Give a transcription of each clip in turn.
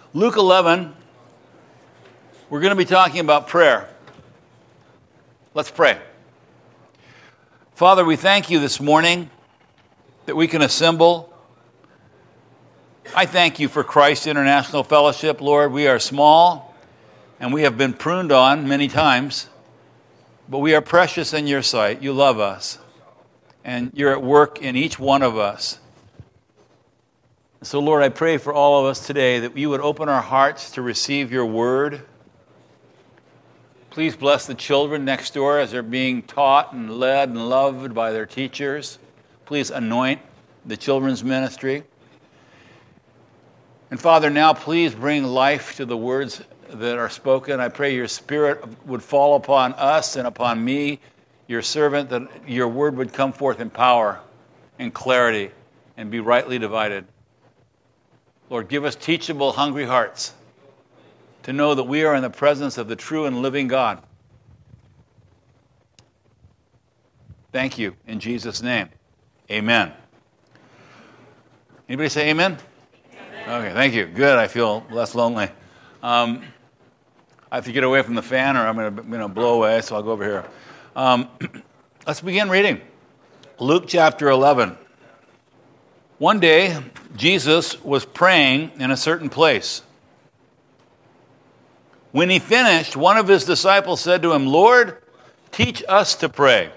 Luke 11, we're going to be talking about prayer. Let's pray. Father, we thank you this morning that we can assemble. I thank you for Christ International Fellowship, Lord. We are small and we have been pruned on many times, but we are precious in your sight. You love us and you're at work in each one of us. So, Lord, I pray for all of us today that you would open our hearts to receive your word. Please bless the children next door as they're being taught and led and loved by their teachers. Please anoint the children's ministry. And Father, now please bring life to the words that are spoken. I pray your Spirit would fall upon us and upon me, your servant, that your word would come forth in power and clarity and be rightly divided. Lord, give us teachable, hungry hearts to know that we are in the presence of the true and living God. Thank you. In Jesus' name, amen. Anybody say amen? Amen. Okay, thank you. Good. I feel less lonely. I have to get away from the fan or I'm going to blow away, so I'll go over here. Let's begin reading. Luke chapter 11. One day, Jesus was praying in a certain place. When he finished, one of his disciples said to him, "Lord, teach us to pray."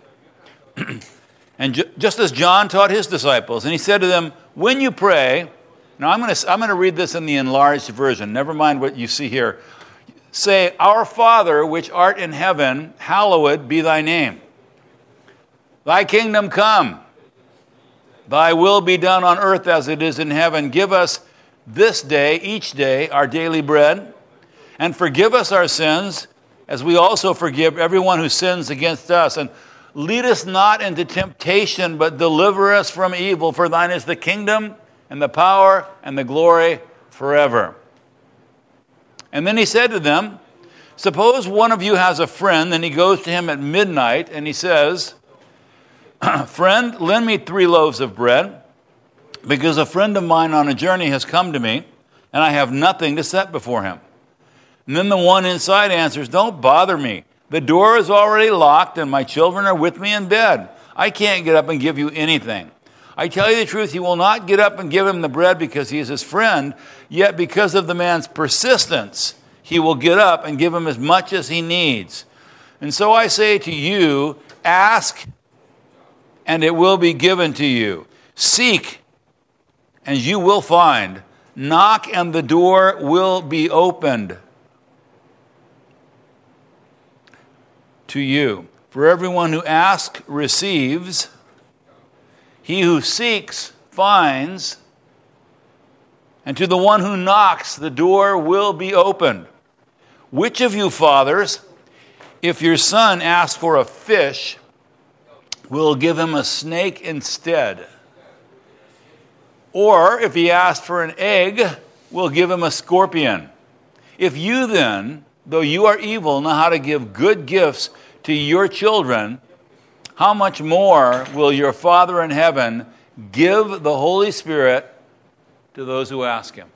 And just as John taught his disciples, and he said to them, "When you pray," now I'm going to read this in the enlarged version. Never mind what you see here. "Say, 'Our Father, which art in heaven, hallowed be thy name. Thy kingdom come. Thy will be done on earth as it is in heaven. Give us this day, each day, our daily bread. And forgive us our sins, as we also forgive everyone who sins against us. And lead us not into temptation, but deliver us from evil. For thine is the kingdom, and the power, and the glory forever.'" And then he said to them, "Suppose one of you has a friend, and he goes to him at midnight, and he says, 'Friend, lend me 3 loaves of bread, because a friend of mine on a journey has come to me, and I have nothing to set before him.' And then the one inside answers, 'Don't bother me. The door is already locked, and my children are with me in bed. I can't get up and give you anything.' I tell you the truth, he will not get up and give him the bread because he is his friend, yet because of the man's persistence, he will get up and give him as much as he needs. And so I say to you, ask, and it will be given to you. Seek, and you will find. Knock, and the door will be opened to you. For everyone who asks receives. He who seeks finds. And to the one who knocks, the door will be opened. Which of you fathers, if your son asks for a fish, will give him a snake instead? Or if he asks for an egg, will give him a scorpion? If you then, though you are evil, know how to give good gifts to your children, how much more will your Father in heaven give the Holy Spirit to those who ask him?"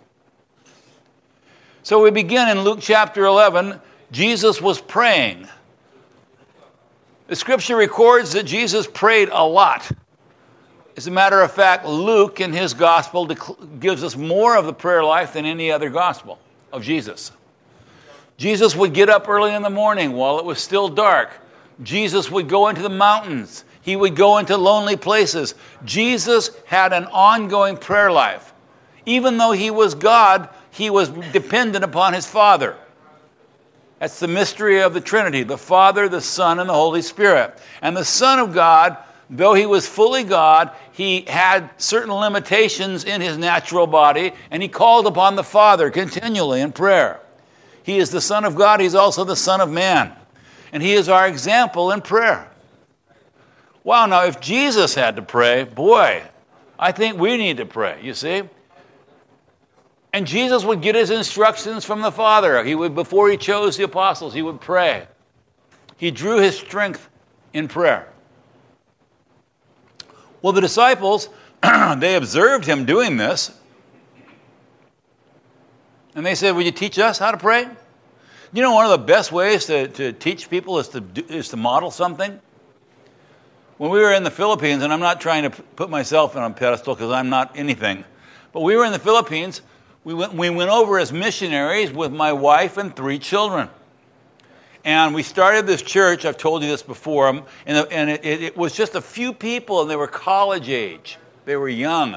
So we begin in Luke chapter 11. Jesus was praying. The scripture records that Jesus prayed a lot. As a matter of fact, Luke in his gospel gives us more of the prayer life than any other gospel of Jesus. Jesus would get up early in the morning while it was still dark. Jesus would go into the mountains. He would go into lonely places. Jesus had an ongoing prayer life. Even though he was God, he was dependent upon his Father. That's the mystery of the Trinity, the Father, the Son, and the Holy Spirit. And the Son of God, though he was fully God, he had certain limitations in his natural body, and he called upon the Father continually in prayer. He is the Son of God. He's also the Son of Man. And he is our example in prayer. Wow, now if Jesus had to pray, boy, I think we need to pray, you see? And Jesus would get his instructions from the Father. He would, before he chose the apostles, he would pray. He drew his strength in prayer. Well, the disciples, they observed him doing this. And they said, would you teach us how to pray? You know, one of the best ways to teach people is to model something. When we were in the Philippines, and I'm not trying to put myself on a pedestal because I'm not anything, but we were in the Philippines, we went over as missionaries with my wife and 3 children. And we started this church, I've told you this before, and it was just a few people, and they were college age. They were young.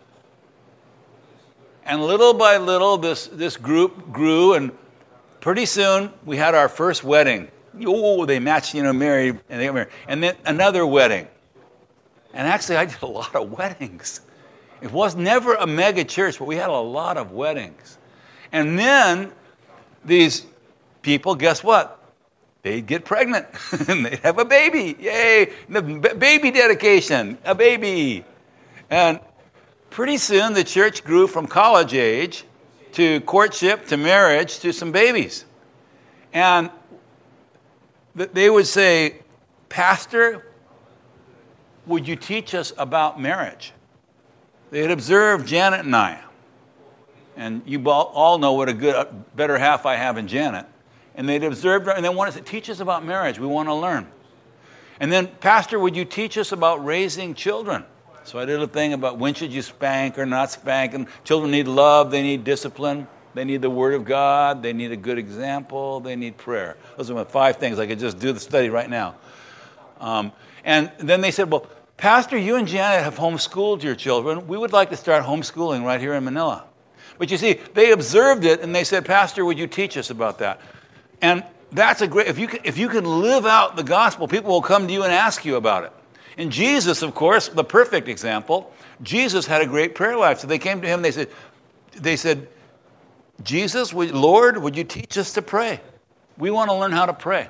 And little by little, this group grew, and pretty soon we had our first wedding. Oh, they matched, married, and they got married. And then another wedding. And actually, I did a lot of weddings. It was never a mega church, but we had a lot of weddings. And then these people, guess what? They'd get pregnant, and they'd have a baby. Yay! The baby dedication, a baby. And pretty soon, the church grew from college age to courtship to marriage to some babies. And they would say, Pastor, would you teach us about marriage? They had observed Janet and I. And you all know what a better half I have in Janet. And they'd observed her, and they wanted to teach us about marriage. We want to learn. And then, Pastor, would you teach us about raising children? So I did a thing about when should you spank or not spank. And children need love, they need discipline. They need the Word of God. They need a good example. They need prayer. Those are my 5 things. I could just do the study right now. And then they said, well, Pastor, you and Janet have homeschooled your children. We would like to start homeschooling right here in Manila. But you see, they observed it, and they said, Pastor, would you teach us about that? And that's a great, if you can live out the gospel, people will come to you and ask you about it. And Jesus, of course, the perfect example, Jesus had a great prayer life. So they came to him, they said, Jesus, Lord, would you teach us to pray? We want to learn how to pray.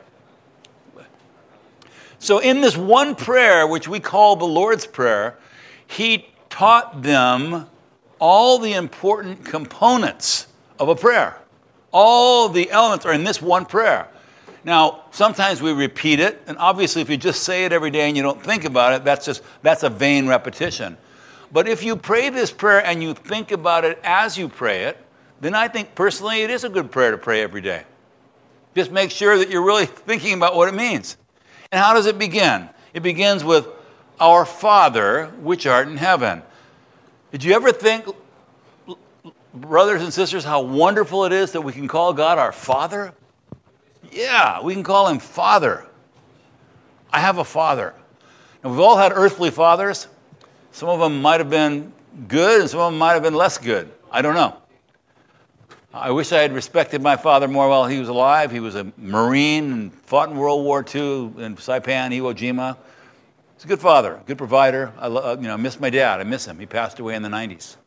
So in this one prayer, which we call the Lord's Prayer, he taught them all the important components of a prayer. All the elements are in this one prayer. Now, sometimes we repeat it, and obviously if you just say it every day and you don't think about it, that's a vain repetition. But if you pray this prayer and you think about it as you pray it, then I think personally it is a good prayer to pray every day. Just make sure that you're really thinking about what it means. And how does it begin? It begins with, Our Father, which art in heaven. Did you ever think, brothers and sisters, how wonderful it is that we can call God our Father? Yeah, we can call him Father. I have a father. And we've all had earthly fathers. Some of them might have been good, and some of them might have been less good. I don't know. I wish I had respected my father more while he was alive. He was a Marine and fought in World War II in Saipan, Iwo Jima. He's a good father, good provider. I miss my dad. I miss him. He passed away in the 90s.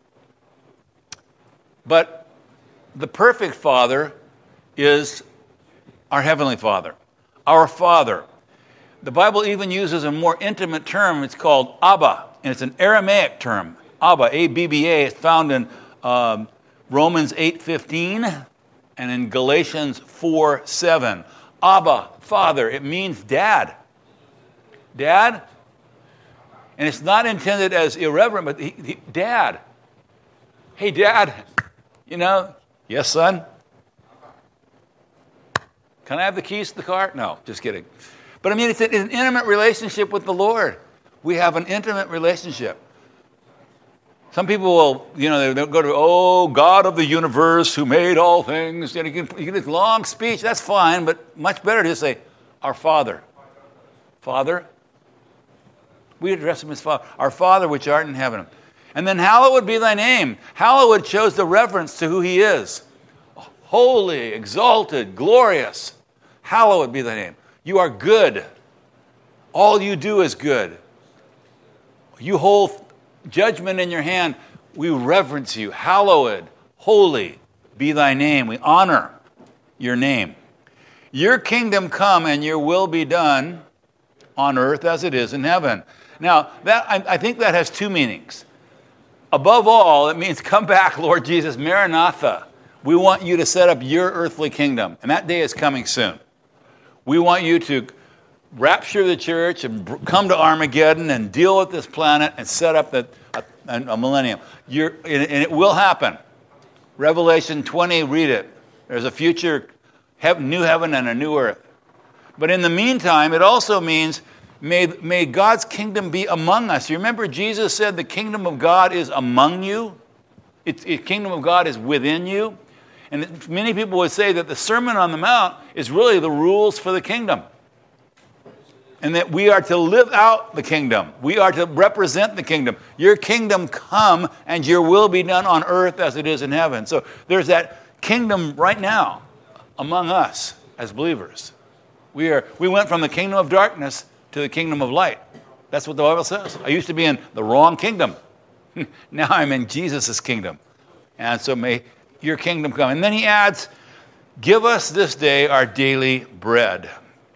But the perfect father is our Heavenly Father, our Father. The Bible even uses a more intimate term. It's called Abba, and it's an Aramaic term. Abba, A-B-B-A. It's found in Romans 8:15 and in Galatians 4:7. Abba, Father. It means dad. Dad. And it's not intended as irreverent, but Dad. Hey, Dad. Yes, son. Can I have the keys to the car? No, just kidding. But I mean, it's an intimate relationship with the Lord. We have an intimate relationship. Some people will, they'll go to, God of the universe who made all things. You can do a long speech, that's fine, but much better to just say, Our Father. Father. We address him as Father. Our Father which art in heaven. And then hallowed be thy name. Hallowed shows the reverence to who he is. Holy, exalted, glorious. Hallowed be thy name. You are good. All you do is good. You hold judgment in your hand. We reverence you. Hallowed, holy be thy name. We honor your name. Your kingdom come and your will be done on earth as it is in heaven. Now, I think that has 2 meanings. Above all, it means come back, Lord Jesus, Maranatha. We want you to set up your earthly kingdom, and that day is coming soon. We want you to rapture the church and come to Armageddon and deal with this planet and set up a millennium. And it will happen. Revelation 20, read it. There's a future new heaven and a new earth. But in the meantime, it also means may God's kingdom be among us. You remember Jesus said the kingdom of God is among you? The kingdom of God is within you. And many people would say that the Sermon on the Mount is really the rules for the kingdom. And that we are to live out the kingdom. We are to represent the kingdom. Your kingdom come and your will be done on earth as it is in heaven. So there's that kingdom right now among us as believers. We went from the kingdom of darkness to the kingdom of light. That's what the Bible says. I used to be in the wrong kingdom. Now I'm in Jesus' kingdom. And so may your kingdom come. And then he adds, give us this day our daily bread.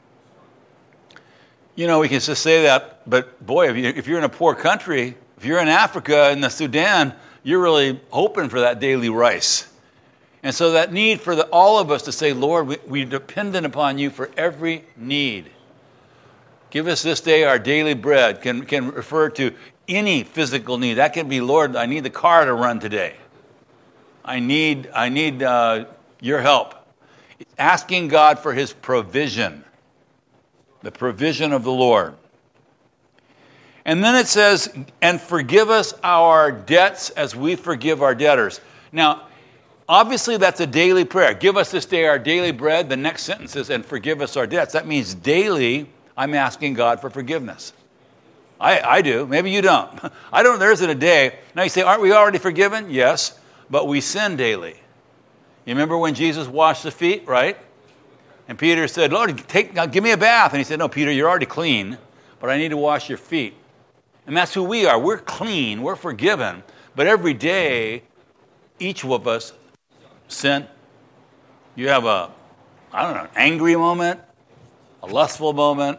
You know, we can just say that, but boy, if you're in a poor country, if you're in Africa, in the Sudan, you're really hoping for that daily rice. And so that need for all of us to say, Lord, we're dependent upon you for every need. Give us this day our daily bread can refer to any physical need. That can be, Lord, I need the car to run today. I need your help. It's asking God for his provision. The provision of the Lord. And then it says, and forgive us our debts as we forgive our debtors. Now, obviously that's a daily prayer. Give us this day our daily bread. The next sentence is, and forgive us our debts. That means daily I'm asking God for forgiveness. I do. Maybe you don't. I don't. There isn't a day. Now you say, aren't we already forgiven? Yes, but we sin daily. You remember when Jesus washed the feet, right? And Peter said, Lord, give me a bath. And he said, no, Peter, you're already clean, but I need to wash your feet. And that's who we are. We're clean. We're forgiven. But every day, each of us sin. You have an angry moment, a lustful moment,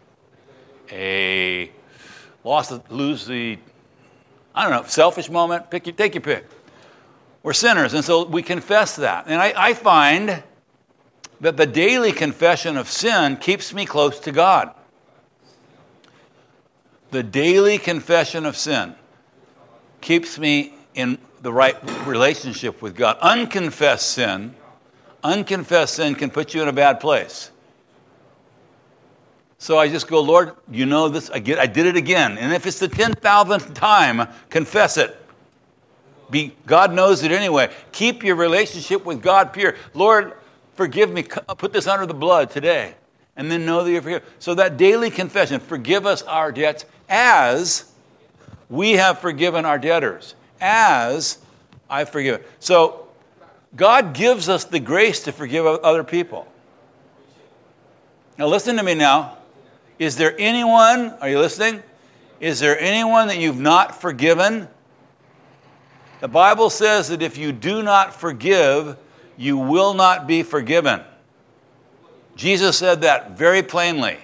a selfish moment. Take your pick. We're sinners, and so we confess that. And I find that the daily confession of sin keeps me close to God. The daily confession of sin keeps me in the right relationship with God. Unconfessed sin can put you in a bad place. So I just go, Lord, you know this, I did it again. And if it's the 10,000th time, confess it. God knows it anyway. Keep your relationship with God pure. Lord, forgive me. Put this under the blood today. And then know that you're forgiven. So that daily confession, forgive us our debts as we have forgiven our debtors. As I forgive. So God gives us the grace to forgive other people. Now listen to me now. Is there anyone, are you listening? Is there anyone that you've not forgiven? The Bible says that if you do not forgive, you will not be forgiven. Jesus said that very plainly.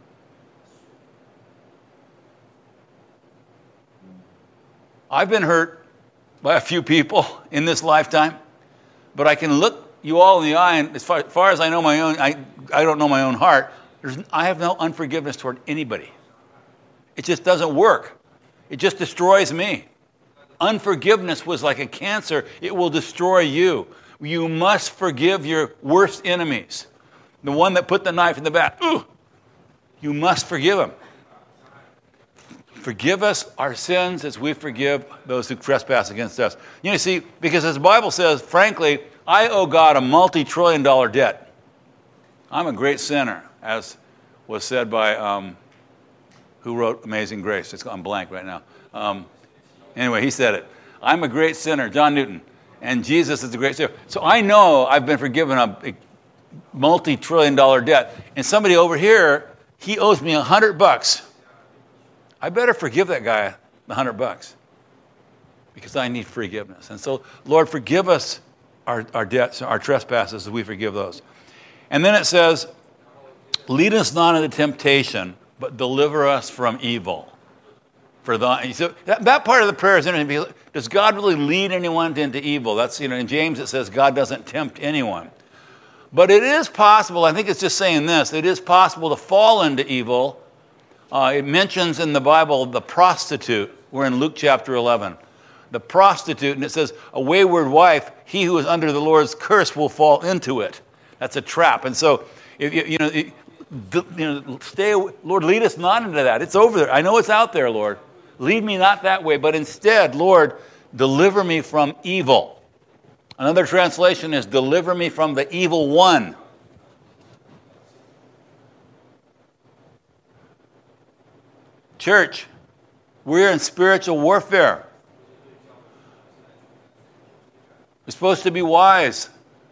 I've been hurt by a few people in this lifetime, but I can look you all in the eye, and as far as I know my own, I don't know my own heart. I have no unforgiveness toward anybody. It just doesn't work. It just destroys me. Unforgiveness was like a cancer. It will destroy you. You must forgive your worst enemies. The one that put the knife in the back. You must forgive him. Forgive us our sins as we forgive those who trespass against us. You see, because as the Bible says, frankly, I owe God a multi-trillion-dollar debt. I'm a great sinner, as was said by, who wrote Amazing Grace? I'm blank right now. Anyway, he said it. I'm a great sinner, John Newton, and Jesus is a great sinner. So I know I've been forgiven a multi-trillion-dollar debt. And somebody over here, he owes me $100. I better forgive that guy the $100 because I need forgiveness. And so, Lord, forgive us our debts, our trespasses, as we forgive those. And then it says, lead us not into temptation, but deliver us from evil. So that part of the prayer is interesting. Does God really lead anyone into evil? That's, in James it says God doesn't tempt anyone. But it is possible, I think it's just saying this, it is possible to fall into evil. It mentions in the Bible the prostitute. We're in Luke chapter 11. the prostitute, and it says, a wayward wife, he who is under the Lord's curse will fall into it. That's a trap. And so, stay, Lord, lead us not into that. It's over there. I know it's out there, Lord. Lead me not that way, but instead, Lord, deliver me from evil. Another translation is, deliver me from the evil one. Church, we're in spiritual warfare. We're supposed to be wise.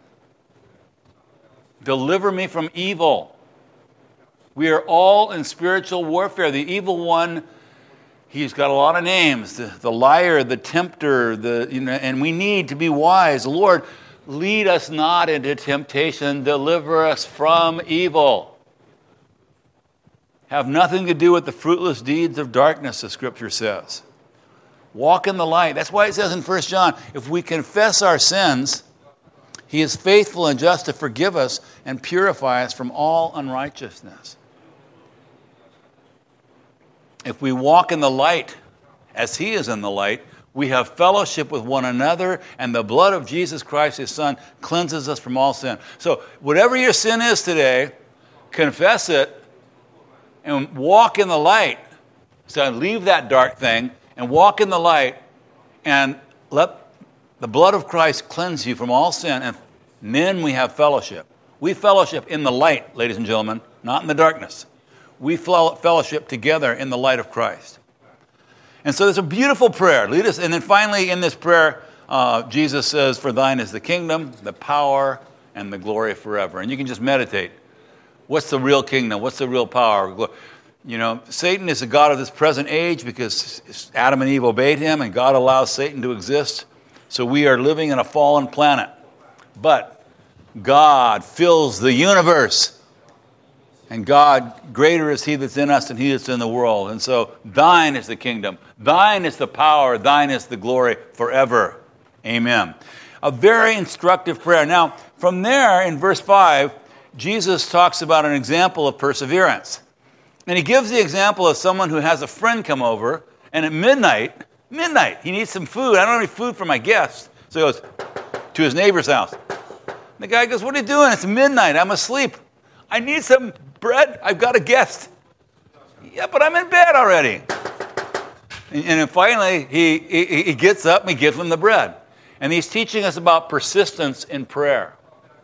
Deliver me from evil. We are all in spiritual warfare. The evil one, he's got a lot of names. The liar, the tempter, and we need to be wise. Lord, lead us not into temptation. Deliver us from evil. Have nothing to do with the fruitless deeds of darkness, the Scripture says. Walk in the light. That's why it says in 1 John, if we confess our sins, he is faithful and just to forgive us and purify us from all unrighteousness. If we walk in the light, as he is in the light, we have fellowship with one another, and the blood of Jesus Christ, his Son, cleanses us from all sin. So whatever your sin is today, confess it and walk in the light. So leave that dark thing and walk in the light and let the blood of Christ cleanse you from all sin, and then we have fellowship. We fellowship in the light, ladies and gentlemen, not in the darkness. We fellowship together in the light of Christ. And so there's a beautiful prayer. Lead us, and then finally in this prayer, Jesus says, for thine is the kingdom, the power, and the glory forever. And you can just meditate. What's the real kingdom? What's the real power? Satan is the god of this present age because Adam and Eve obeyed him, and God allows Satan to exist. So we are living in a fallen planet. But God fills the universe. And God, greater is he that's in us than he that's in the world. And so thine is the kingdom. Thine is the power. Thine is the glory forever. Amen. A very instructive prayer. Now, from there in verse 5, Jesus talks about an example of perseverance. And he gives the example of someone who has a friend come over, and at midnight, he needs some food. I don't have any food for my guests. So he goes to his neighbor's house. The guy goes, what are you doing? It's midnight. I'm asleep. I need some bread. I've got a guest. Yeah, but I'm in bed already. And then finally, he gets up and he gives him the bread. And he's teaching us about persistence in prayer.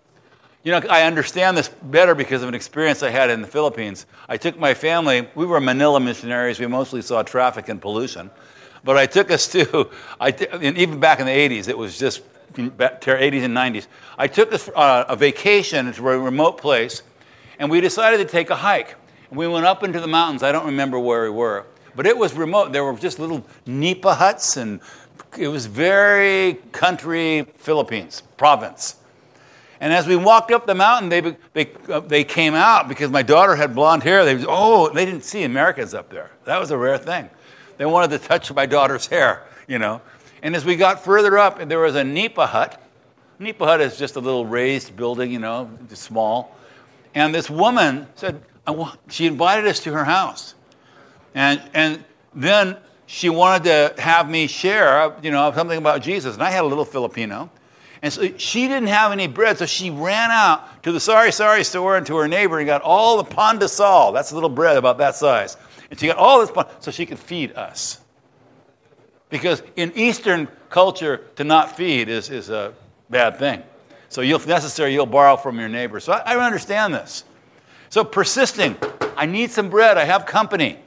I understand this better because of an experience I had in the Philippines. I took my family, we were Manila missionaries, we mostly saw traffic and pollution. But I took us and even back in the 80s, it was just 80s and 90s. I took us on a vacation to a remote place, and we decided to take a hike. And we went up into the mountains. I don't remember where we were, but it was remote. There were just little nipa huts, and it was very country Philippines, province. And as we walked up the mountain, they came out because my daughter had blonde hair. They didn't see Americans up there. That was a rare thing. They wanted to touch my daughter's hair, And as we got further up, there was a nipa hut. Nipa hut is just a little raised building, just small. And this woman said, she invited us to her house. And then she wanted to have me share, something about Jesus. And I had a little Filipino. And so she didn't have any bread, so she ran out to the Sari Sari store and to her neighbor and got all the pan de sal. That's a little bread about that size. And she got all this so she could feed us. Because in Eastern culture, to not feed is a bad thing. So if necessary, you'll borrow from your neighbor. So I understand this. So persisting. I need some bread. I have company.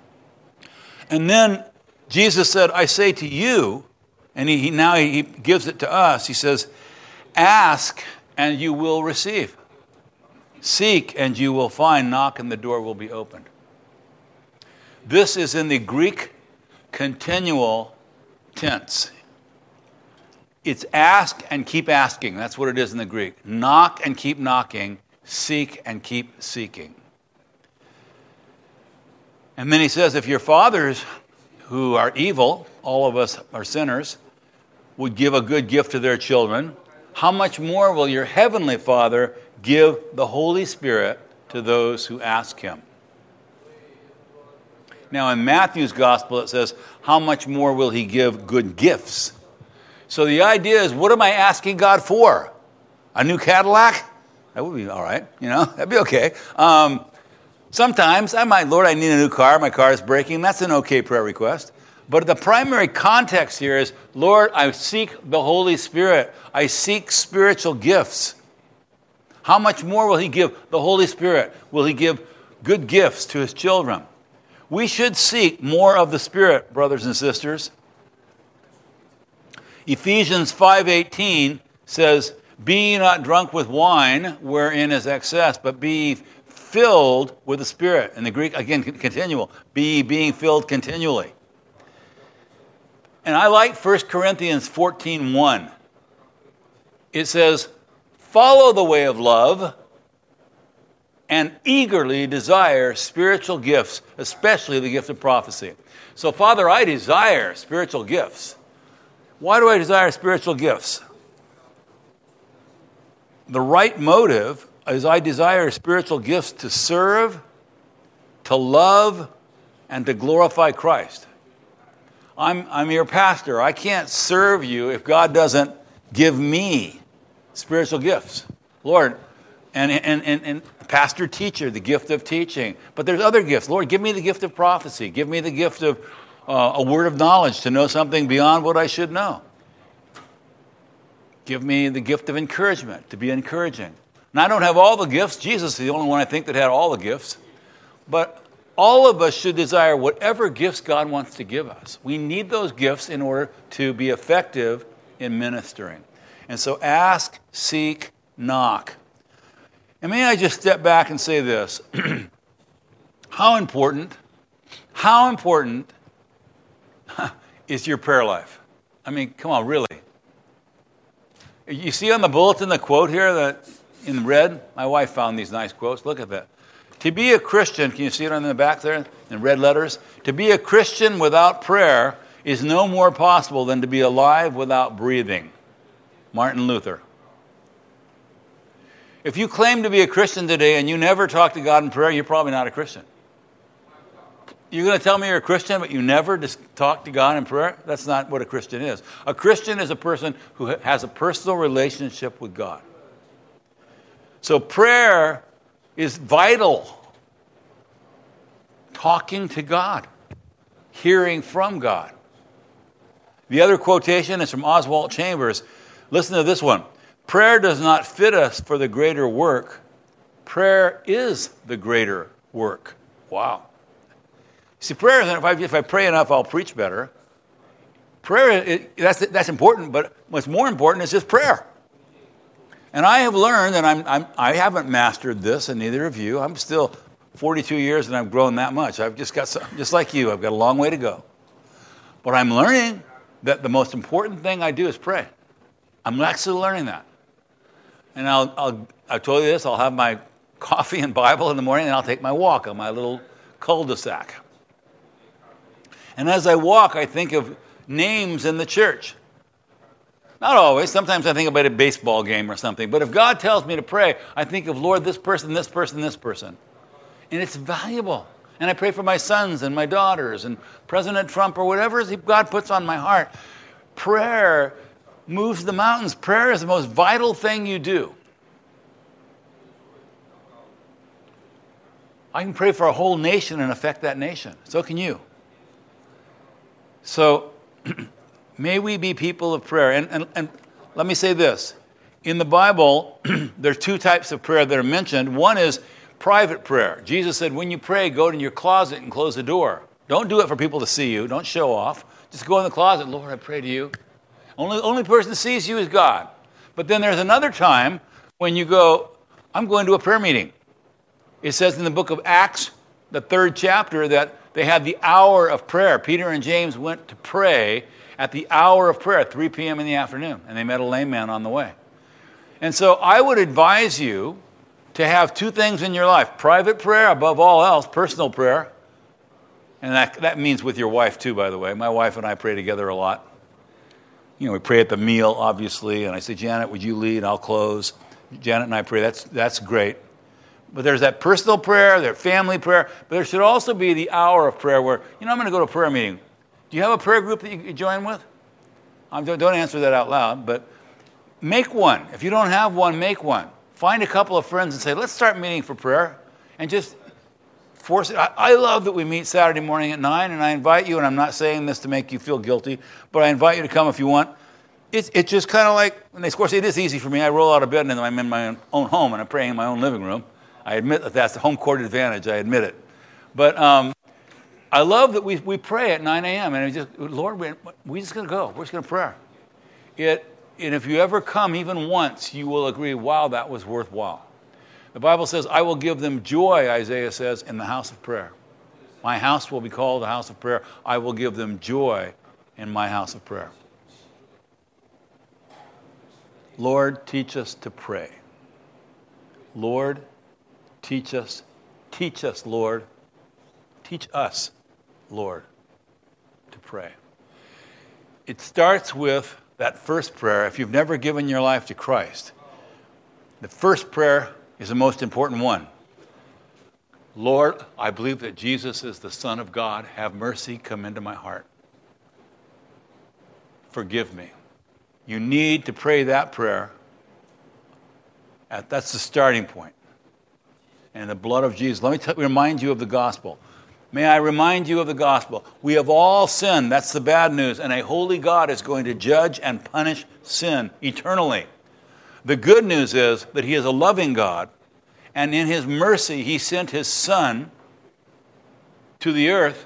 And then Jesus said, I say to you, and he gives it to us. He says, ask and you will receive. Seek and you will find. Knock and the door will be opened. This is in the Greek continual tense. It's ask and keep asking. That's what it is in the Greek. Knock and keep knocking. Seek and keep seeking. And then he says, if your fathers who are evil, all of us are sinners, would give a good gift to their children, how much more will your heavenly Father give the Holy Spirit to those who ask him? Now, in Matthew's gospel, it says, how much more will he give good gifts? So the idea is, what am I asking God for? A new Cadillac? That would be all right, that'd be okay. Sometimes Lord, I need a new car. My car is breaking. That's an okay prayer request. But the primary context here is, Lord, I seek the Holy Spirit. I seek spiritual gifts. How much more will he give the Holy Spirit? Will he give good gifts to his children? We should seek more of the Spirit, brothers and sisters. Ephesians 5:18 says, be ye not drunk with wine, wherein is excess, but be ye filled with the Spirit. In the Greek, again, continual. Be ye being filled continually. And I like 1 Corinthians 14:1. It says, follow the way of love and eagerly desire spiritual gifts, especially the gift of prophecy. So, Father, I desire spiritual gifts. Why do I desire spiritual gifts? The right motive is I desire spiritual gifts to serve, to love, and to glorify Christ. I'm your pastor. I can't serve you if God doesn't give me spiritual gifts. Lord, and pastor, teacher, the gift of teaching. But there's other gifts. Lord, give me the gift of prophecy. Give me the gift of a word of knowledge to know something beyond what I should know. Give me the gift of encouragement, to be encouraging. And I don't have all the gifts. Jesus is the only one I think that had all the gifts. But all of us should desire whatever gifts God wants to give us. We need those gifts in order to be effective in ministering. And so ask, seek, knock. And may I just step back and say this. How important is your prayer life? I mean, come on, really. You see on the bulletin the quote here that in red? My wife found these nice quotes. Look at that. To be a Christian, can you see it on the back there in red letters? To be a Christian without prayer is no more possible than to be alive without breathing. Martin Luther. If you claim to be a Christian today and you never talk to God in prayer, you're probably not a Christian. You're going to tell me you're a Christian, but you never just talk to God in prayer? That's not what a Christian is. A Christian is a person who has a personal relationship with God. So prayer is vital. Talking to God. Hearing from God. The other quotation is from Oswald Chambers. Listen to this one. Prayer does not fit us for the greater work. Prayer is the greater work. Wow. See, prayer isn't, if I pray enough, I'll preach better. Prayer, that's important, but what's more important is just prayer. And I have learned, and I haven't mastered this, and neither have you. I'm still 42 years, and I've grown that much. I've just got some, just like you, I've got a long way to go. But I'm learning that the most important thing I do is pray. I'm actually learning that. And I told you this, I'll have my coffee and Bible in the morning, and I'll take my walk on my little cul-de-sac. And as I walk, I think of names in the church. Not always. Sometimes I think about a baseball game or something. But if God tells me to pray, I think of, Lord, this person, this person, this person. And it's valuable. And I pray for my sons and my daughters and President Trump or whatever God puts on my heart. Prayer moves the mountains. Prayer is the most vital thing you do. I can pray for a whole nation and affect that nation. So can you. So, may we be people of prayer. And let me say this. In the Bible, there are two types of prayer that are mentioned. One is private prayer. Jesus said, when you pray, go to your closet and close the door. Don't do it for people to see you. Don't show off. Just go in the closet. Lord, I pray to you. Only person that sees you is God. But then there's another time when you go, I'm going to a prayer meeting. It says in the book of Acts, the 3rd chapter, that they had the hour of prayer. Peter and James went to pray at the hour of prayer, 3 p.m. in the afternoon, and they met a lame man on the way. And so I would advise you to have two things in your life. Private prayer, above all else, personal prayer. And that means with your wife too, by the way. My wife and I pray together a lot. You know, we pray at the meal, obviously, and I say, Janet, would you lead? I'll close. Janet and I pray. That's great. But there's that personal prayer, there's family prayer, but there should also be the hour of prayer where, I'm going to go to a prayer meeting. Do you have a prayer group that you join with? Don't answer that out loud, but make one. If you don't have one, make one. Find a couple of friends and say, let's start meeting for prayer, and just force it. I love that we meet Saturday morning at 9, and I invite you, and I'm not saying this to make you feel guilty, but I invite you to come if you want. It's just kind of like, and of course it is easy for me. I roll out of bed and I'm in my own home, and I'm praying in my own living room. I admit that's the home court advantage. I admit it. But I love that we pray at 9 a.m. and Lord, we're just going to go. We're just going to pray. And if you ever come even once, you will agree, wow, that was worthwhile. The Bible says, I will give them joy, Isaiah says, in the house of prayer. My house will be called a house of prayer. I will give them joy in my house of prayer. Lord, teach us to pray. Lord, teach us, Lord. Teach us, Lord, to pray. It starts with that first prayer. If you've never given your life to Christ, the first prayer is the most important one. Lord, I believe that Jesus is the Son of God. Have mercy, come into my heart. Forgive me. You need to pray that prayer. That's the starting point. And the blood of Jesus. Let me remind you of the gospel. May I remind you of the gospel. We have all sinned. That's the bad news. And a holy God is going to judge and punish sin eternally. The good news is that he is a loving God. And in his mercy, he sent his Son to the earth.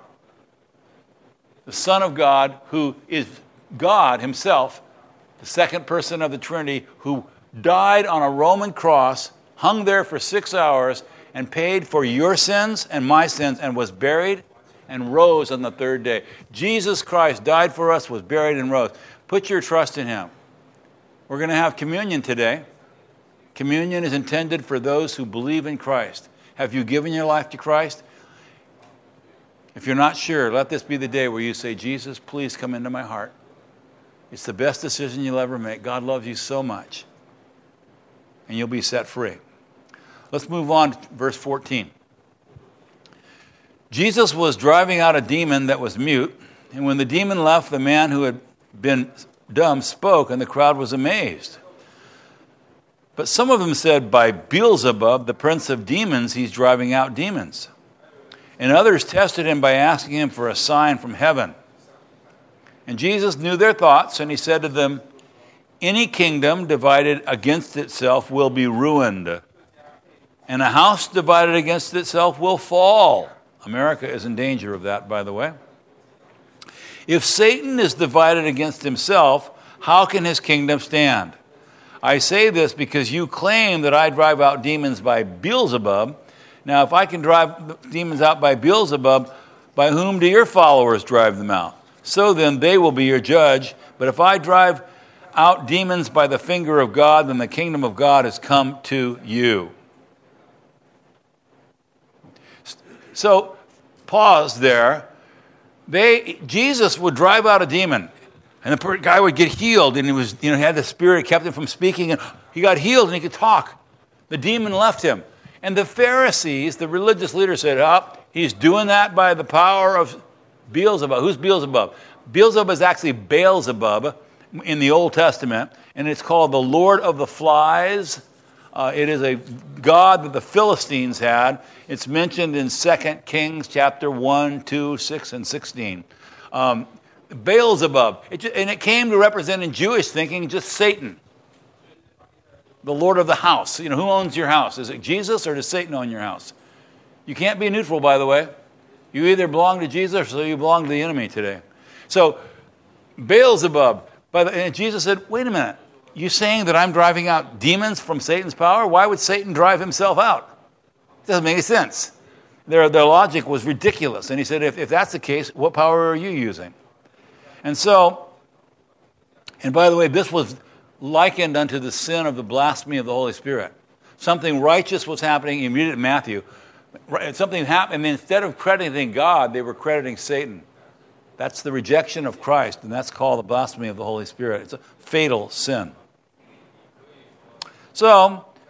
The Son of God, who is God himself, the second person of the Trinity, who died on a Roman cross, hung there for 6 hours, and paid for your sins and my sins, and was buried and rose on the third day. Jesus Christ died for us, was buried and rose. Put your trust in him. We're going to have communion today. Communion is intended for those who believe in Christ. Have you given your life to Christ? If you're not sure, let this be the day where you say, Jesus, please come into my heart. It's the best decision you'll ever make. God loves you so much. And you'll be set free. Let's move on to verse 14. Jesus was driving out a demon that was mute, and when the demon left, the man who had been dumb spoke, and the crowd was amazed. But some of them said, by Beelzebub, the prince of demons, he's driving out demons. And others tested him by asking him for a sign from heaven. And Jesus knew their thoughts, and he said to them, any kingdom divided against itself will be ruined, and a house divided against itself will fall. America is in danger of that, by the way. If Satan is divided against himself, how can his kingdom stand? I say this because you claim that I drive out demons by Beelzebub. Now, if I can drive demons out by Beelzebub, by whom do your followers drive them out? So then they will be your judge. But if I drive out demons by the finger of God, then the kingdom of God has come to you. So, pause there. Jesus would drive out a demon, and the guy would get healed, and he had the Spirit kept him from speaking, and he got healed, and he could talk. The demon left him. And the Pharisees, the religious leaders, said, he's doing that by the power of Beelzebub. Who's Beelzebub? Beelzebub is actually Beelzebub in the Old Testament, and it's called the Lord of the Flies. It is a god that the Philistines had. It's mentioned in 2 Kings chapter 1, 2, 6, and 16. Beelzebub. And it came to represent in Jewish thinking just Satan, the Lord of the house. Who owns your house? Is it Jesus or does Satan own your house? You can't be neutral, by the way. You either belong to Jesus or you belong to the enemy today. So, Beelzebub. And Jesus said, wait a minute. You saying that I'm driving out demons from Satan's power? Why would Satan drive himself out? It doesn't make any sense. Their logic was ridiculous. And he said, if that's the case, what power are you using? And so, and by the way, this was likened unto the sin of the blasphemy of the Holy Spirit. Something righteous was happening. You read it in Matthew. Something happened, and instead of crediting God, they were crediting Satan. That's the rejection of Christ, and that's called the blasphemy of the Holy Spirit. It's a fatal sin. So,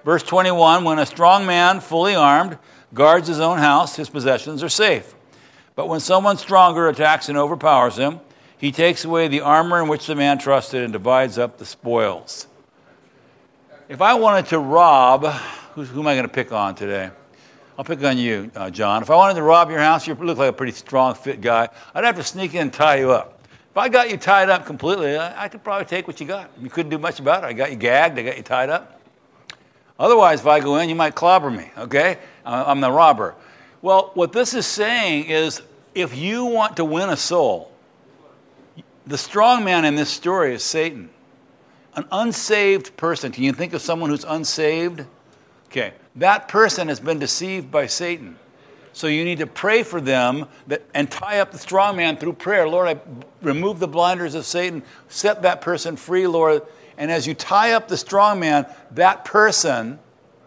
Verse 21, when a strong man, fully armed, guards his own house, his possessions are safe. But when someone stronger attacks and overpowers him, he takes away the armor in which the man trusted and divides up the spoils. If I wanted to rob, who am I going to pick on today? I'll pick on you, John. If I wanted to rob your house, you look like a pretty strong, fit guy. I'd have to sneak in and tie you up. If I got you tied up completely, I could probably take what you got. You couldn't do much about it. I got you gagged. I got you tied up. Otherwise, if I go in, you might clobber me, okay? I'm the robber. Well, what this is saying is if you want to win a soul, the strong man in this story is Satan. An unsaved person. Can you think of someone who's unsaved? Okay, that person has been deceived by Satan. So you need to pray for them and tie up the strong man through prayer. Lord, I remove the blinders of Satan. Set that person free, Lord. And as you tie up the strong man, that person,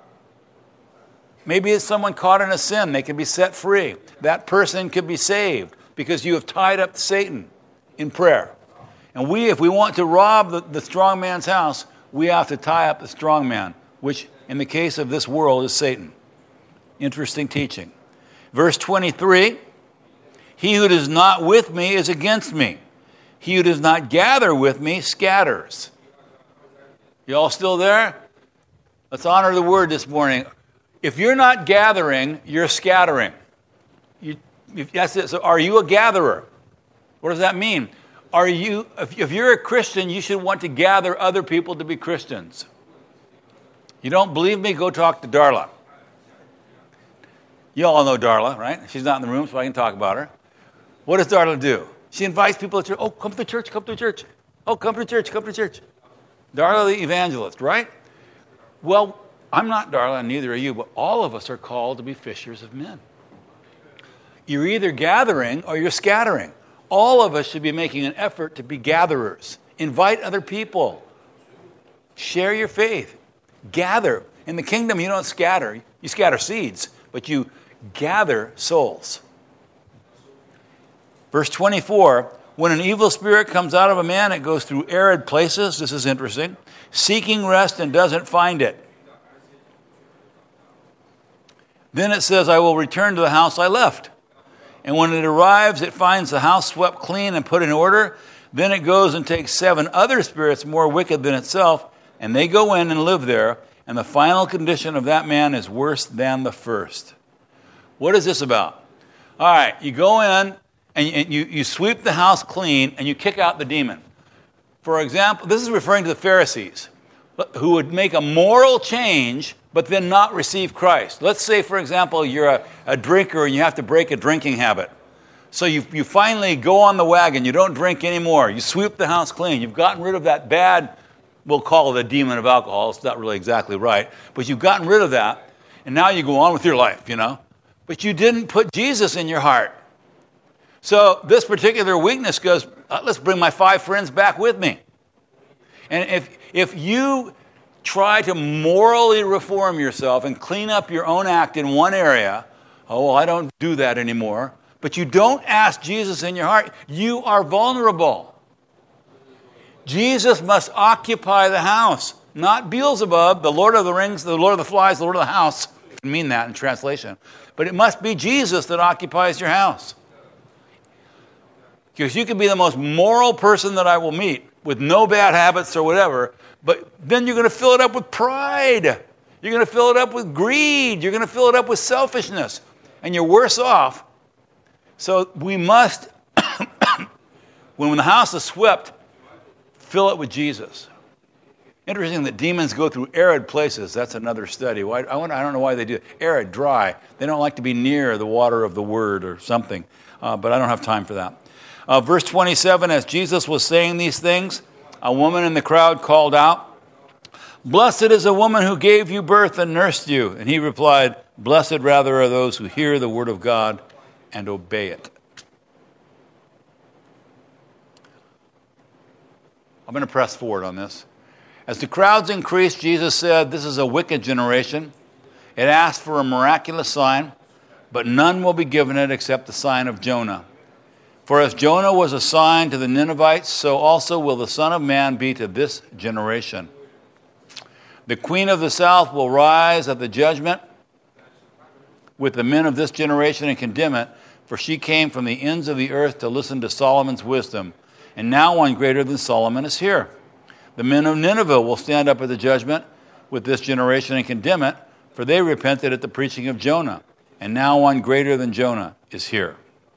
maybe it's someone caught in a sin. They can be set free. That person could be saved because you have tied up Satan in prayer. And if we want to rob the strong man's house, we have to tie up the strong man, which in the case of this world is Satan. Interesting teaching. Verse 23, he who does not with me is against me. He who does not gather with me scatters. You all still there? Let's honor the word this morning. If you're not gathering, you're scattering. That's it. So are you a gatherer? What does that mean? If you're a Christian, you should want to gather other people to be Christians. You don't believe me? Go talk to Darla. You all know Darla, right? She's not in the room, so I can talk about her. What does Darla do? She invites people to church. Oh, come to church, come to church. Oh, come to church, come to church. Darla the evangelist, right? Well, I'm not Darla, and neither are you, but all of us are called to be fishers of men. You're either gathering or you're scattering. All of us should be making an effort to be gatherers. Invite other people. Share your faith. Gather. In the kingdom, you don't scatter. You scatter seeds, but you gather souls. Verse 24, when an evil spirit comes out of a man, it goes through arid places. This is interesting. Seeking rest and doesn't find it. Then it says, I will return to the house I left. And when it arrives, it finds the house swept clean and put in order. Then it goes and takes 7 other spirits more wicked than itself, and they go in and live there. And the final condition of that man is worse than the first. What is this about? All right, you go in and you sweep the house clean and you kick out the demon. For example, this is referring to the Pharisees who would make a moral change but then not receive Christ. Let's say, for example, you're a drinker and you have to break a drinking habit. So you finally go on the wagon. You don't drink anymore. You sweep the house clean. You've gotten rid of that bad, we'll call it a demon of alcohol. It's not really exactly right. But you've gotten rid of that. And now you go on with your life, But you didn't put Jesus in your heart. So this particular weakness goes, let's bring my 5 friends back with me. And if you try to morally reform yourself and clean up your own act in one area, I don't do that anymore, but you don't ask Jesus in your heart, you are vulnerable. Jesus must occupy the house, not Beelzebub, the Lord of the Rings, the Lord of the Flies, the Lord of the House. I can mean that in translation. But it must be Jesus that occupies your house. Because you can be the most moral person that I will meet with no bad habits or whatever, but then you're going to fill it up with pride. You're going to fill it up with greed. You're going to fill it up with selfishness. And you're worse off. So we must, when the house is swept, fill it with Jesus. Interesting that demons go through arid places. That's another study. I don't know why they do it. Arid, dry. They don't like to be near the water of the word or something. But I don't have time for that. Verse 27, as Jesus was saying these things, a woman in the crowd called out, "Blessed is a woman who gave you birth and nursed you." And he replied, "Blessed rather are those who hear the word of God and obey it." I'm going to press forward on this. As the crowds increased, Jesus said, "This is a wicked generation. It asks for a miraculous sign, but none will be given it except the sign of Jonah. For as Jonah was a sign to the Ninevites, so also will the Son of Man be to this generation. The queen of the south will rise at the judgment with the men of this generation and condemn it, for she came from the ends of the earth to listen to Solomon's wisdom. And now one greater than Solomon is here. The men of Nineveh will stand up at the judgment with this generation and condemn it, for they repented at the preaching of Jonah. And now one greater than Jonah is here.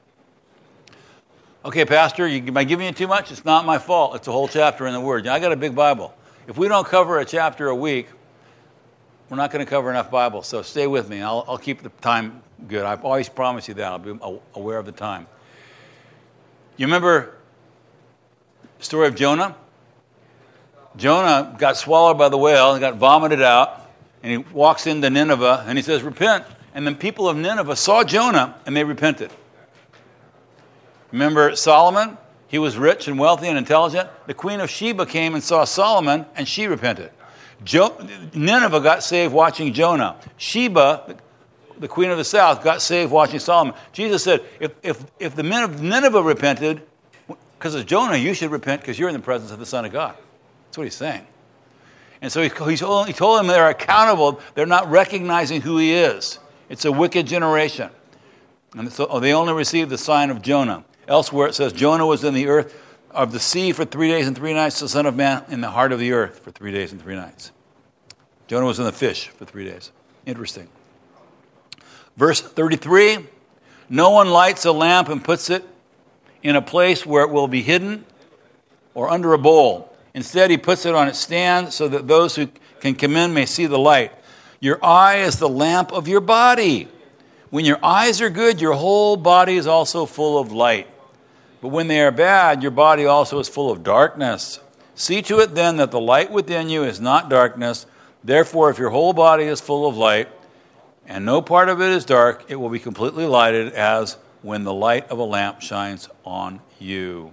Okay, Pastor, am I giving you too much? It's not my fault. It's a whole chapter in the Word. I got a big Bible. If we don't cover a chapter a week, we're not going to cover enough Bible. So stay with me. I'll keep the time good. I've always promised you that. I'll be aware of the time. You remember the story of Jonah? Jonah got swallowed by the whale and got vomited out. And he walks into Nineveh and he says, repent. And the people of Nineveh saw Jonah and they repented. Remember Solomon? He was rich and wealthy and intelligent. The queen of Sheba came and saw Solomon and she repented. Nineveh got saved watching Jonah. Sheba, the queen of the south, got saved watching Solomon. Jesus said, if the men of Nineveh repented, because of Jonah, you should repent because you're in the presence of the Son of God. That's what he's saying. And so he told them they're accountable. They're not recognizing who he is. It's a wicked generation. And so they only received the sign of Jonah. Elsewhere it says, Jonah was in the earth of the sea for 3 days and 3 nights, the Son of Man in the heart of the earth for 3 days and 3 nights. Jonah was in the fish for 3 days. Interesting. Verse 33, no one lights a lamp and puts it in a place where it will be hidden or under a bowl. Instead, he puts it on its stand so that those who can come in may see the light. Your eye is the lamp of your body. When your eyes are good, your whole body is also full of light. But when they are bad, your body also is full of darkness. See to it then that the light within you is not darkness. Therefore, if your whole body is full of light, and no part of it is dark, it will be completely lighted as when the light of a lamp shines on you.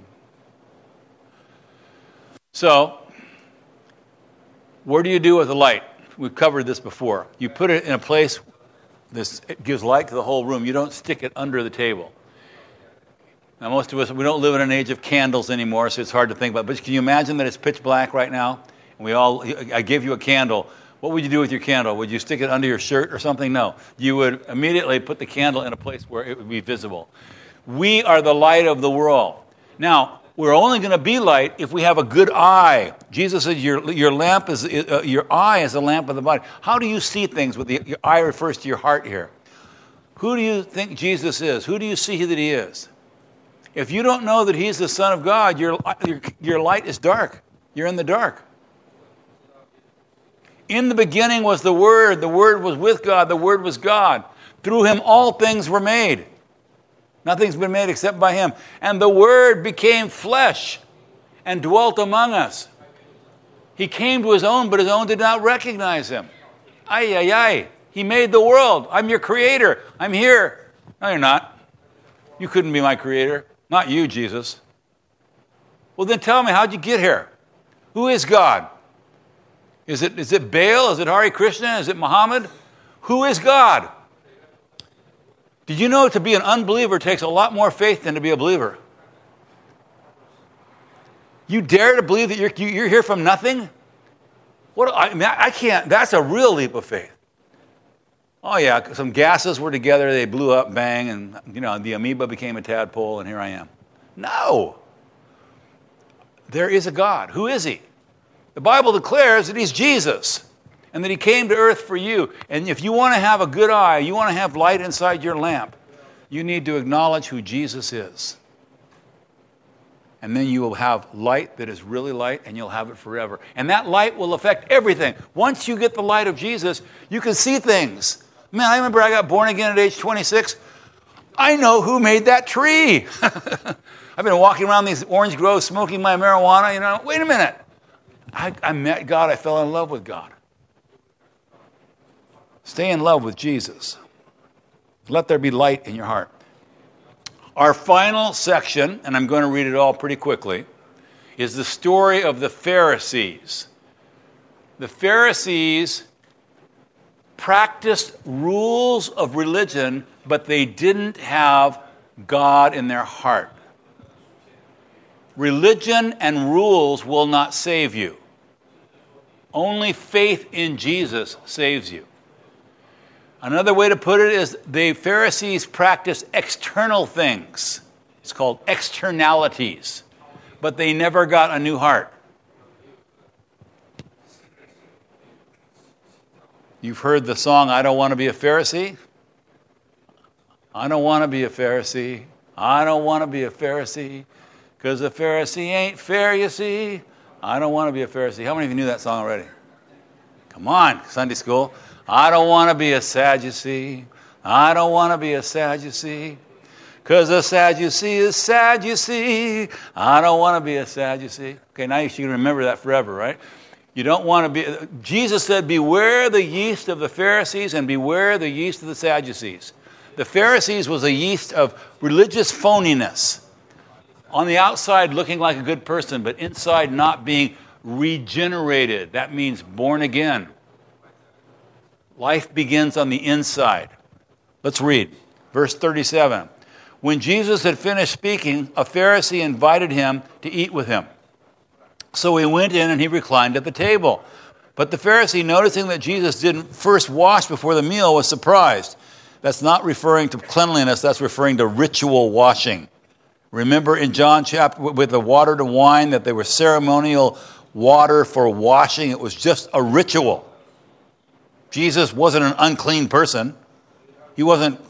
So, what do you do with the light? We've covered this before. You put it in a place it gives light to the whole room. You don't stick it under the table. Now, most of us, we don't live in an age of candles anymore, so it's hard to think about. But can you imagine that it's pitch black right now? And I gave you a candle. What would you do with your candle? Would you stick it under your shirt or something? No. You would immediately put the candle in a place where it would be visible. We are the light of the world. Now, we're only going to be light if we have a good eye. Jesus said your eye is the lamp of the body. How do you see things? Your eye refers to your heart here. Who do you think Jesus is? Who do you see that he is? If you don't know that he's the Son of God, your light is dark. You're in the dark. In the beginning was the Word. The Word was with God. The Word was God. Through him all things were made. Nothing's been made except by him. And the Word became flesh and dwelt among us. He came to his own, but his own did not recognize him. Ay, ay, ay. He made the world. I'm your creator. I'm here. No, you're not. You couldn't be my creator. Not you, Jesus. Well, then tell me, how'd you get here? Who is God? Is it Baal? Is it Hare Krishna? Is it Muhammad? Who is God? Did you know to be an unbeliever takes a lot more faith than to be a believer? You dare to believe that you're here from nothing? I can't. That's a real leap of faith. Oh yeah, some gases were together, they blew up, bang, and the amoeba became a tadpole, and here I am. No. There is a God. Who is he? The Bible declares that he's Jesus and that he came to earth for you. And if you want to have a good eye, you want to have light inside your lamp, you need to acknowledge who Jesus is. And then you will have light that is really light, and you'll have it forever. And that light will affect everything. Once you get the light of Jesus, you can see things. Man, I remember I got born again at age 26. I know who made that tree. I've been walking around these orange groves smoking my marijuana. Wait a minute. I met God. I fell in love with God. Stay in love with Jesus. Let there be light in your heart. Our final section, and I'm going to read it all pretty quickly, is the story of the Pharisees. The Pharisees practiced rules of religion, but they didn't have God in their heart. Religion and rules will not save you. Only faith in Jesus saves you. Another way to put it is the Pharisees practiced external things. It's called externalities. But they never got a new heart. You've heard the song, I don't want to be a Pharisee. I don't want to be a Pharisee. I don't want to be a Pharisee. Because a Pharisee ain't fair, you see. I don't want to be a Pharisee. How many of you knew that song already? Come on, Sunday school. I don't want to be a Sadducee. I don't want to be a Sadducee. Because a Sadducee is sad, you see. I don't want to be a Sadducee. Okay, now you should remember that forever, right? You don't want to be... Jesus said, beware the yeast of the Pharisees and beware the yeast of the Sadducees. The Pharisees was a yeast of religious phoniness. On the outside looking like a good person, but inside not being regenerated. That means born again. Life begins on the inside. Let's read. Verse 37. When Jesus had finished speaking, a Pharisee invited him to eat with him. So he went in and he reclined at the table. But the Pharisee, noticing that Jesus didn't first wash before the meal, was surprised. That's not referring to cleanliness, that's referring to ritual washing. Remember in John chapter with the water to wine that they were ceremonial water for washing. It was just a ritual. Jesus wasn't an unclean person. He wasn't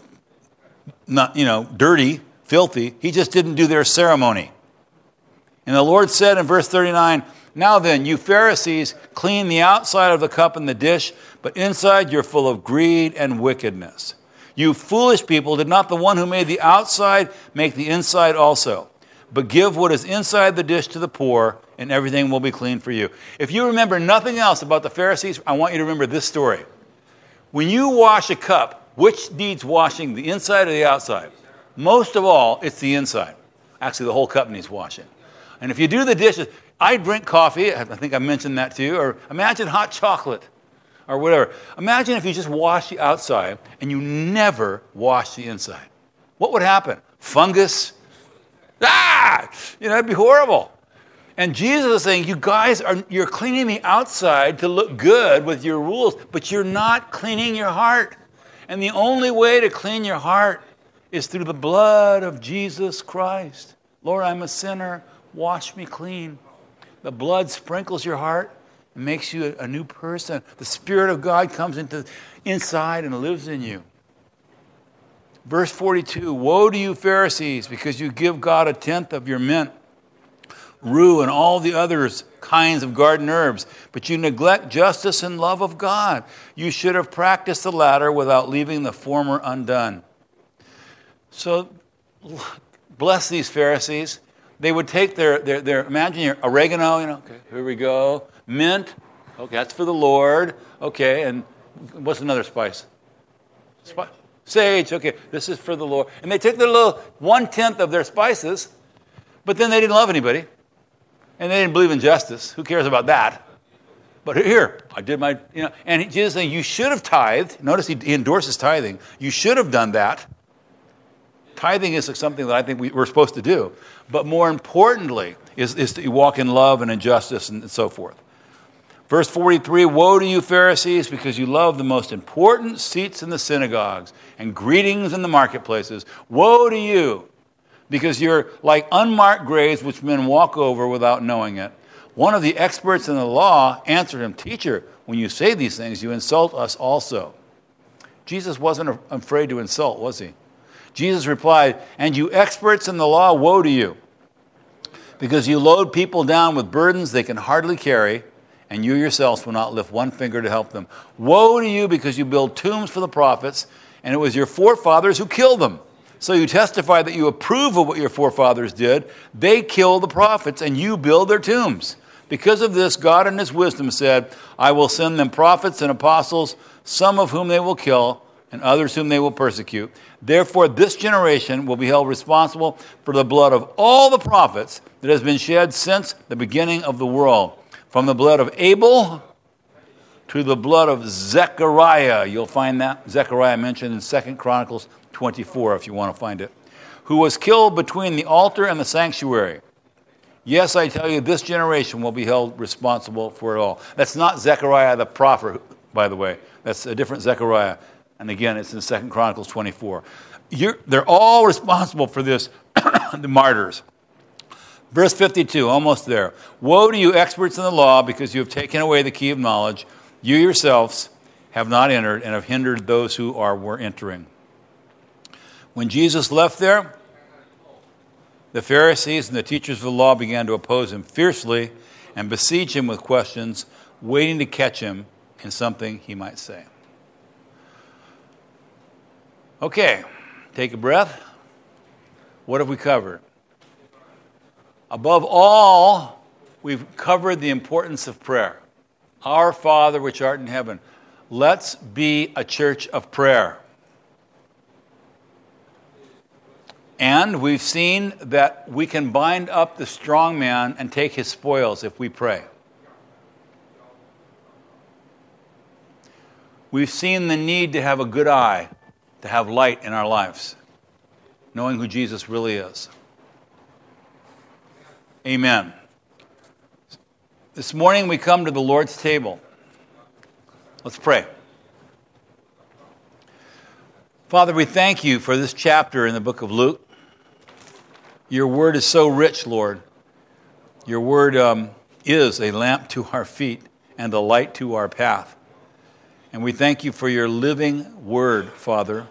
dirty, filthy. He just didn't do their ceremony. And the Lord said in verse 39, now then, you Pharisees clean the outside of the cup and the dish, but inside you're full of greed and wickedness. You foolish people, did not the one who made the outside make the inside also? But give what is inside the dish to the poor, and everything will be clean for you. If you remember nothing else about the Pharisees, I want you to remember this story. When you wash a cup, which needs washing, the inside or the outside? Most of all, it's the inside. Actually, the whole cup needs washing. And if you do the dishes, I drink coffee, I think I mentioned that to you, or imagine hot chocolate, or whatever. Imagine if you just wash the outside, and you never wash the inside. What would happen? Fungus? It'd be horrible. And Jesus is saying, you guys you're cleaning the outside to look good with your rules, but you're not cleaning your heart. And the only way to clean your heart is through the blood of Jesus Christ. Lord, I'm a sinner. Wash me clean. The blood sprinkles your heart and makes you a new person. The Spirit of God comes inside and lives in you. Verse 42, woe to you Pharisees, because you give God a tenth of your mint, rue, and all the other kinds of garden herbs, but you neglect justice and love of God. You should have practiced the latter without leaving the former undone. So, bless these Pharisees. They would take their imagine your oregano, okay, here we go. Mint, okay, that's for the Lord. Okay, and what's another spice? Sage, okay, this is for the Lord. And they took their little 1/10 of their spices, but then they didn't love anybody. And they didn't believe in justice. Who cares about that? But here, I did my, and Jesus is saying, you should have tithed. Notice he endorses tithing. You should have done that. Tithing is something that I think we're supposed to do. But more importantly, is to walk in love and in justice and so forth. Verse 43, woe to you Pharisees, because you love the most important seats in the synagogues and greetings in the marketplaces. Woe to you, because you're like unmarked graves which men walk over without knowing it. One of the experts in the law answered him, teacher, when you say these things, you insult us also. Jesus wasn't afraid to insult, was he? Jesus replied, and you experts in the law, woe to you, because you load people down with burdens they can hardly carry, and you yourselves will not lift one finger to help them. Woe to you, because you build tombs for the prophets, and it was your forefathers who killed them. So you testify that you approve of what your forefathers did. They killed the prophets, and you build their tombs. Because of this, God in his wisdom said, I will send them prophets and apostles, some of whom they will kill, and others whom they will persecute. Therefore, this generation will be held responsible for the blood of all the prophets that has been shed since the beginning of the world. From the blood of Abel to the blood of Zechariah. You'll find that Zechariah mentioned in 2 Chronicles 24, if you want to find it. Who was killed between the altar and the sanctuary. Yes, I tell you, this generation will be held responsible for it all. That's not Zechariah the prophet, by the way. That's a different Zechariah. And again, it's in 2 Chronicles 24. They're all responsible for this, the martyrs. Verse 52, almost there. Woe to you, experts in the law, because you have taken away the key of knowledge. You yourselves have not entered and have hindered those who were entering. When Jesus left there, the Pharisees and the teachers of the law began to oppose him fiercely and besiege him with questions, waiting to catch him in something he might say. Okay, take a breath. What have we covered? Above all, we've covered the importance of prayer. Our Father which art in heaven. Let's be a church of prayer. And we've seen that we can bind up the strong man and take his spoils if we pray. We've seen the need to have a good eye, to have light in our lives, knowing who Jesus really is. Amen. This morning we come to the Lord's table. Let's pray. Father, we thank you for this chapter in the book of Luke. Your word is so rich, Lord. Your word is a lamp to our feet and a light to our path. And we thank you for your living word, Father.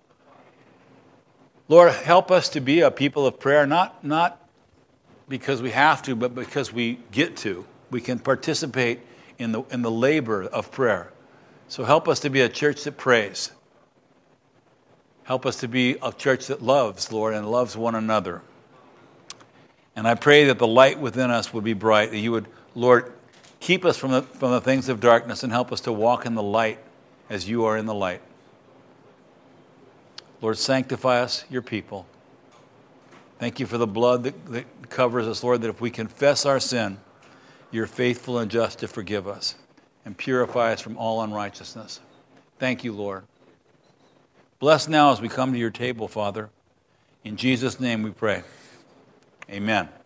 Lord, help us to be a people of prayer, not because we have to, but because we get to. We can participate in the labor of prayer. So help us to be a church that prays. Help us to be a church that loves, Lord, and loves one another. And I pray that the light within us would be bright, that you would, Lord, keep us from the things of darkness and help us to walk in the light as you are in the light. Lord, sanctify us, your people. Thank you for the blood that covers us, Lord, that if we confess our sin, you're faithful and just to forgive us and purify us from all unrighteousness. Thank you, Lord. Bless now as we come to your table, Father. In Jesus' name we pray. Amen.